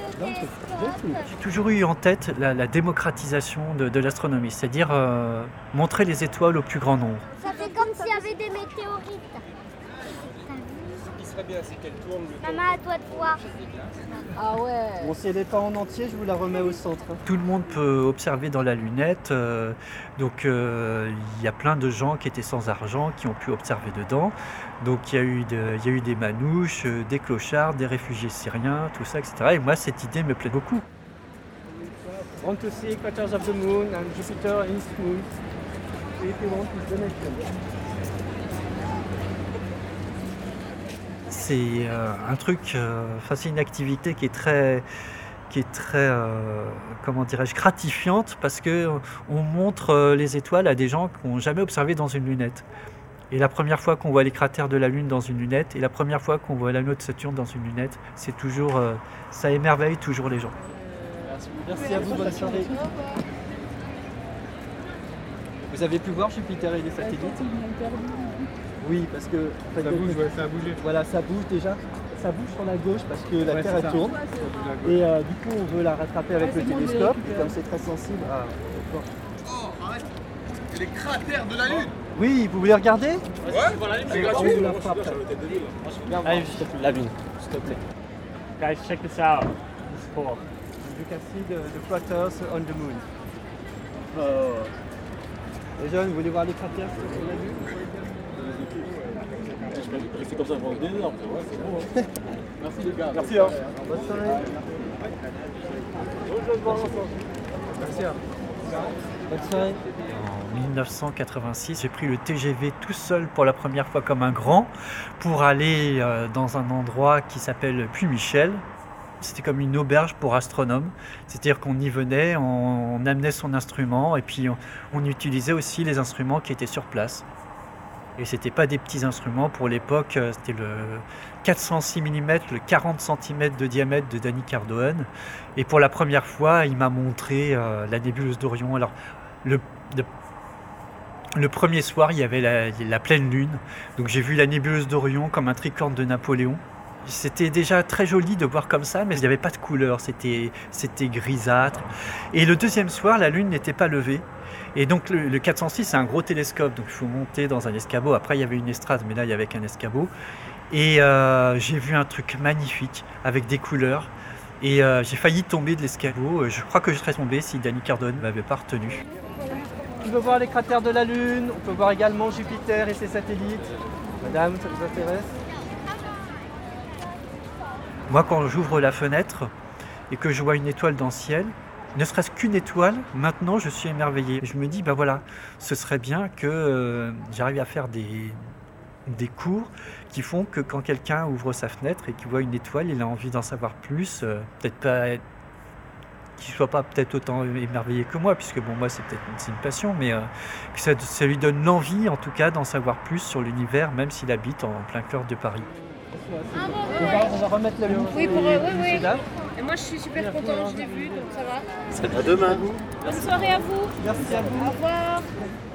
J'ai toujours eu en tête la démocratisation de l'astronomie, c'est-à-dire montrer les étoiles au plus grand nombre. Ça fait comme s'il y avait des météorites. Ce qui serait bien, c'est qu'elle tourne le temps. Maman, à toi de voir. Ah ouais. Bon, si elle n'est pas en entier, je vous la remets au centre. Tout le monde peut observer dans la lunette, donc il y a plein de gens qui étaient sans argent qui ont pu observer dedans. Donc il y a eu des manouches, des clochards, des réfugiés syriens, tout ça, etc. Et moi, cette idée me plaît beaucoup. Want to see craters of the moon and Jupiter in its moon. If you want, it's donation. C'est un truc, c'est une activité qui est très comment dirais-je, gratifiante parce que on montre les étoiles à des gens qui n'ont jamais observé dans une lunette. Et la première fois qu'on voit les cratères de la Lune dans une lunette et la première fois qu'on voit l'anneau de Saturne dans une lunette, c'est toujours, ça émerveille toujours les gens. Merci à vous, bonne soirée. Vous avez pu voir Jupiter et les satellites? Oui, parce que... En fait, Ça bouge, ouais, ça a bougé. Voilà, ça bouge déjà. Ça bouge sur la gauche parce que la Ouais, Terre c'est elle ça. tourne. Et Et du coup, on veut la rattraper avec le télescope. Et comme c'est très sensible... Ah, d'accord. Oh, arrête. Les cratères de la Lune. Oui, vous voulez regarder? Ouais, voilà, On c'est vous gratuit. la fera après. Allez, s'il te plaît, la Lune, s'il te plaît. Guys, check this out. It's cool. You can see the craters on the moon. Les jeunes, vous voulez voir les cratères sur la Lune? C'est comme ça pendant des heures. Ouais, c'est bon. Hein. Merci les gars. Merci. Hein. Bonne soirée. Merci. Hein. Bonne soirée. En 1986, j'ai pris le TGV tout seul pour la première fois comme un grand pour aller dans un endroit qui s'appelle Puy-Michel. C'était comme une auberge pour astronomes, c'est-à-dire qu'on y venait, on amenait son instrument et puis on utilisait aussi les instruments qui étaient sur place. Et c'était pas des petits instruments, pour l'époque c'était le 406 mm, le 40 cm de diamètre de Danny Cardoen. Et pour la première fois, il m'a montré la nébuleuse d'Orion. Alors le premier soir, il y avait la pleine lune, donc j'ai vu la nébuleuse d'Orion comme un tricorne de Napoléon. C'était déjà très joli de voir comme ça, mais il n'y avait pas de couleur, c'était grisâtre. Et le deuxième soir, la lune n'était pas levée. Et donc le 406, c'est un gros télescope, donc il faut monter dans un escabeau. Après, il y avait une estrade, mais là, il y avait qu'un escabeau. Et j'ai vu un truc magnifique, avec des couleurs. Et j'ai failli tomber de l'escabeau. Je crois que je serais tombé si Danny Cardoen ne m'avait pas retenu. On peut voir les cratères de la Lune, on peut voir également Jupiter et ses satellites. Madame, ça vous intéresse? Moi, quand j'ouvre la fenêtre et que je vois une étoile dans le ciel, ne serait-ce qu'une étoile, maintenant je suis émerveillé. Je me dis, ben voilà, ce serait bien que j'arrive à faire des cours qui font que quand quelqu'un ouvre sa fenêtre et qu'il voit une étoile, il a envie d'en savoir plus, peut-être pas, qu'il ne soit pas peut-être autant émerveillé que moi, puisque bon, moi c'est une passion, mais que ça lui donne l'envie en tout cas d'en savoir plus sur l'univers, même s'il habite en plein cœur de Paris. On va remettre la lune. Oui, pour oui. Dames. Et moi, je suis super contente, je l'ai vu, donc ça va. À demain. Bonne soirée à vous. Merci à vous. Au revoir.